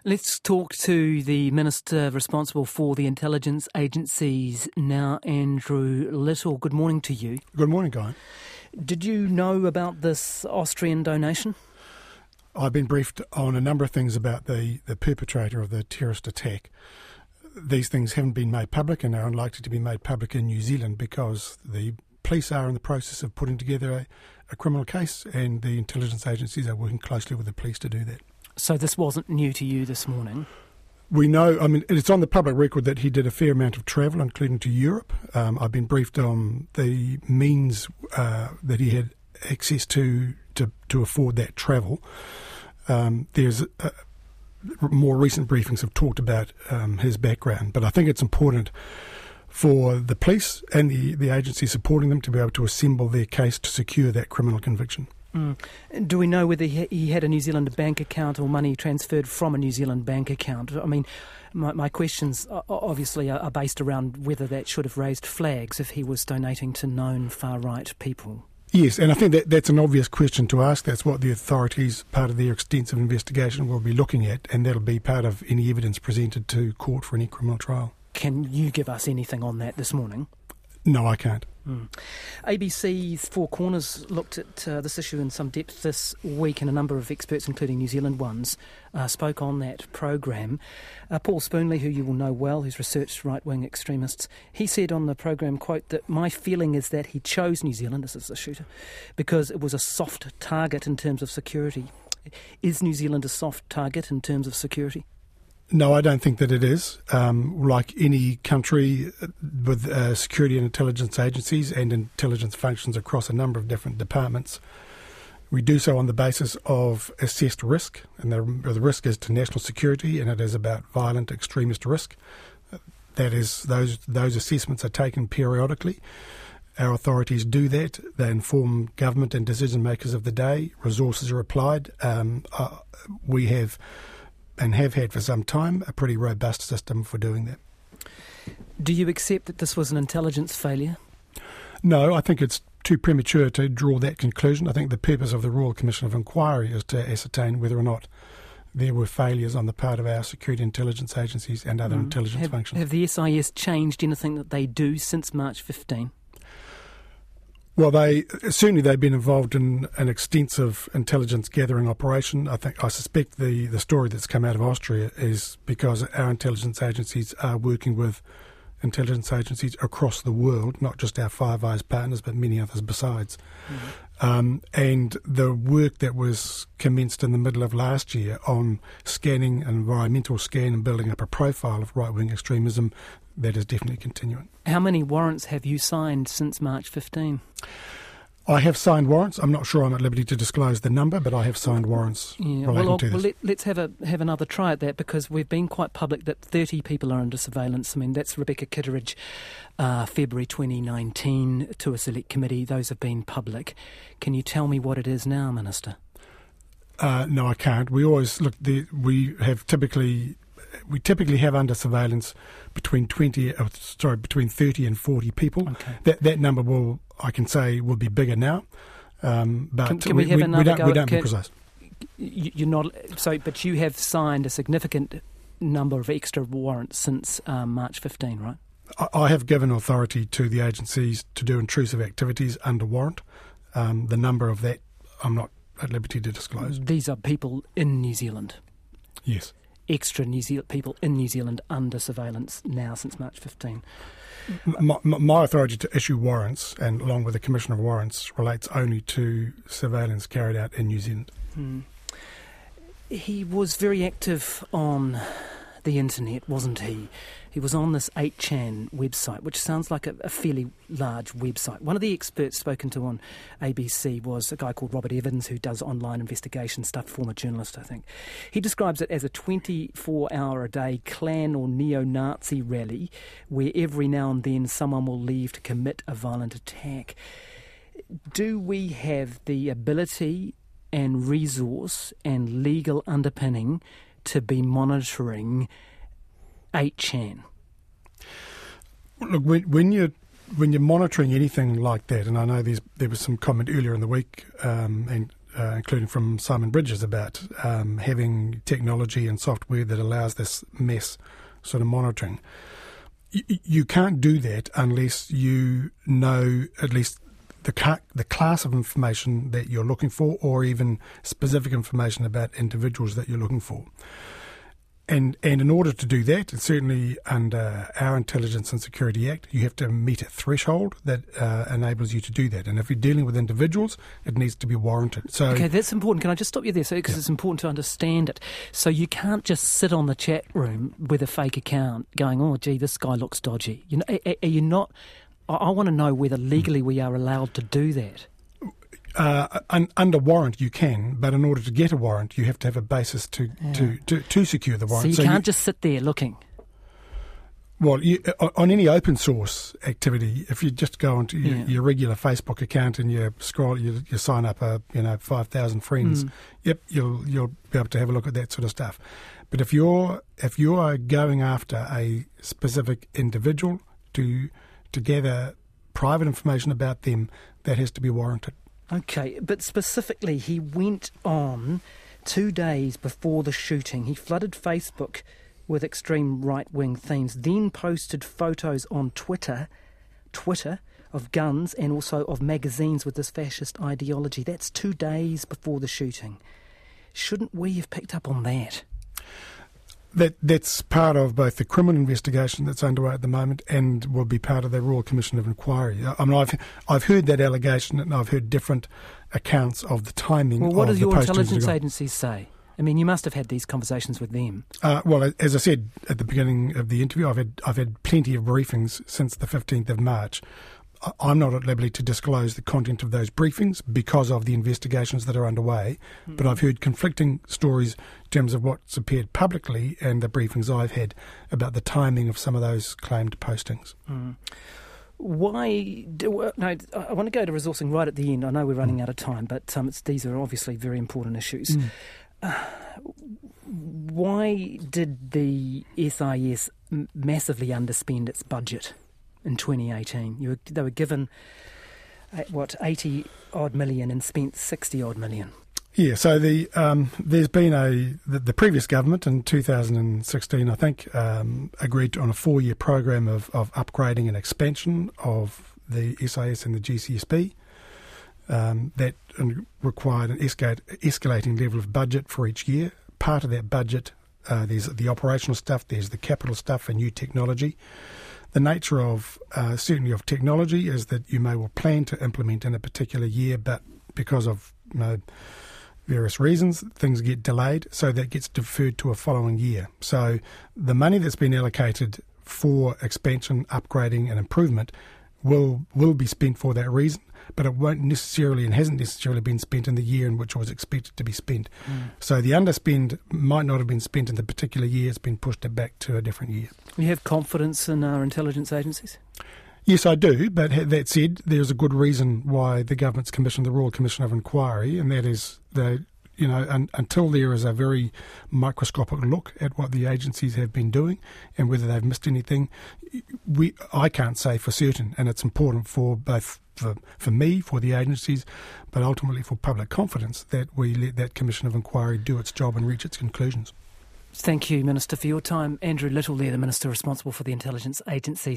Let's talk to the Minister responsible for the intelligence agencies now, Andrew Little. Good morning to you. Good morning, Guy. Did you know about this Austrian donation? I've been briefed on a number of things about the perpetrator of the terrorist attack. These things haven't been made public and are unlikely to be made public in New Zealand because the police are in the process of putting together a criminal case, and the intelligence agencies are working closely with the police to do that. So this wasn't new to you this morning? We know, it's on the public record that he did a fair amount of travel, including to Europe. I've been briefed on the means that he had access to afford that travel. There's more recent briefings have talked about his background, but I think it's important for the police and the agency supporting them to be able to assemble their case to secure that criminal conviction. Do we know whether he had a New Zealand bank account or money transferred from a New Zealand bank account? I mean, my questions obviously are based around whether that should have raised flags if he was donating to known far-right people. Yes, and I think that's an obvious question to ask. That's what the authorities, part of their extensive investigation, will be looking at, and that'll be part of any evidence presented to court for any criminal trial. Can you give us anything on that this morning? No, I can't. ABC's Four Corners looked at this issue in some depth this week, and a number of experts, including New Zealand ones, spoke on that program. Paul Spoonley, who you will know well, who's researched right-wing extremists, he said on the program, quote, that my feeling is that he chose New Zealand, this is a shooter, because it was a soft target in terms of security. Is New Zealand a soft target in terms of security? No, I don't think that it is. Like any country with security and intelligence agencies and intelligence functions across a number of different departments, we do so on the basis of assessed risk, and the risk is to national security, and it is about violent extremist risk. That is, those assessments are taken periodically. Our authorities do that. They inform government and decision makers of the day. Resources are applied. We have, and have had for some time, a pretty robust system for doing that. Do you accept that this was an intelligence failure? No, I think it's too premature to draw that conclusion. I think the purpose of the Royal Commission of Inquiry is to ascertain whether or not there were failures on the part of our security intelligence agencies and other intelligence functions. Have the SIS changed anything that they do since March 15? Well, they've been involved in an extensive intelligence gathering operation. I suspect the story that's come out of Austria is because our intelligence agencies are working with intelligence agencies across the world, not just our Five Eyes partners, but many others besides. And the work that was commenced in the middle of last year on scanning, an environmental scan and building up a profile of right-wing extremism, that is definitely continuing. How many warrants have you signed since March 15? I have signed warrants. I'm not sure I'm at liberty to disclose the number, but I have signed warrants relating to this. Well, let's have another try at that, because we've been quite public that 30 people are under surveillance. I mean, that's Rebecca Kitteridge, February 2019, to a select committee. Those have been public. Can you tell me what it is now, Minister? No, I can't. We always look. We typically have under surveillance between 30 and 40 people. Okay. That number will be bigger now. But can we have another go? We don't be precise. You're not. So, but you have signed a significant number of extra warrants since March 15, right? I have given authority to the agencies to do intrusive activities under warrant. The number of that, I'm not at liberty to disclose. These are people in New Zealand. Yes. Extra people in New Zealand under surveillance now since March 15. My authority to issue warrants, and along with the Commission of Warrants, relates only to surveillance carried out in New Zealand. He was very active on the internet, wasn't he? He was on this 8chan website, which sounds like a fairly large website. One of the experts spoken to on ABC was a guy called Robert Evans, who does online investigation stuff, former journalist, I think. He describes it as a 24-hour-a-day Klan or neo-Nazi rally where every now and then someone will leave to commit a violent attack. Do we have the ability and resource and legal underpinning to be monitoring 8chan? Look, when you're when you're monitoring anything like that, and I know there was some comment earlier in the week and including from Simon Bridges, about having technology and software that allows this mass sort of monitoring. You can't do that unless you know at least the class of information that you're looking for, or even specific information about individuals that you're looking for. And in order to do that, and certainly under our Intelligence and Security Act, you have to meet a threshold that enables you to do that. And if you're dealing with individuals, it needs to be warranted. So, okay, that's important. Can I just stop you there? Because it's important to understand it. So you can't just sit on the chat room with a fake account going, oh, gee, this guy looks dodgy. You know, are you not? I want to know whether legally we are allowed to do that. Under warrant you can, but in order to get a warrant you have to have a basis to secure the warrant. So you can't just sit there looking? Well, on any open source activity, if you just go onto your regular Facebook account and you scroll, you sign up 5,000 friends, yep, you'll be able to have a look at that sort of stuff. But if you are going after a specific individual to gather private information about them, that has to be warranted. Okay, but specifically, he went on 2 days before the shooting. He flooded Facebook with extreme right-wing themes, then posted photos on Twitter of guns and also of magazines with this fascist ideology. That's 2 days before the shooting. Shouldn't we have picked up on that? That's part of both the criminal investigation that's underway at the moment and will be part of the Royal Commission of Inquiry. I mean, I've heard that allegation and I've heard different accounts of the timing of the postings. Well, what do your intelligence agencies say? I mean, you must have had these conversations with them. Well, as I said at the beginning of the interview, I've had plenty of briefings since the 15th of March. I'm not at liberty to disclose the content of those briefings because of the investigations that are underway, but I've heard conflicting stories in terms of what's appeared publicly and the briefings I've had about the timing of some of those claimed postings. I want to go to resourcing right at the end. I know we're running out of time, but these are obviously very important issues. Why did the SIS massively underspend its budget in 2018? They were given 80 odd million and spent 60 odd million. Yeah, so there's been the previous government in 2016, I think, agreed on a 4-year program of upgrading and expansion of the SIS and the GCSB. That required an escalating level of budget for each year. Part of that budget, there's the operational stuff, there's the capital stuff and new technology. The nature of certainly of technology is that you may well plan to implement in a particular year, but because of various reasons, things get delayed, so that gets deferred to a following year. So the money that's been allocated for expansion, upgrading and improvement will be spent for that reason, but it won't necessarily and hasn't necessarily been spent in the year in which it was expected to be spent. So the underspend might not have been spent in the particular year, it's been pushed back to a different year. You have confidence in our intelligence agencies? Yes, I do, but that said, there's a good reason why the government's commissioned the Royal Commission of Inquiry, and that is until there is a very microscopic look at what the agencies have been doing and whether they've missed anything, I can't say for certain, and it's important for both for me, for the agencies, but ultimately for public confidence that we let that Commission of Inquiry do its job and reach its conclusions. Thank you, Minister, for your time. Andrew Little there, the Minister responsible for the Intelligence Agencies.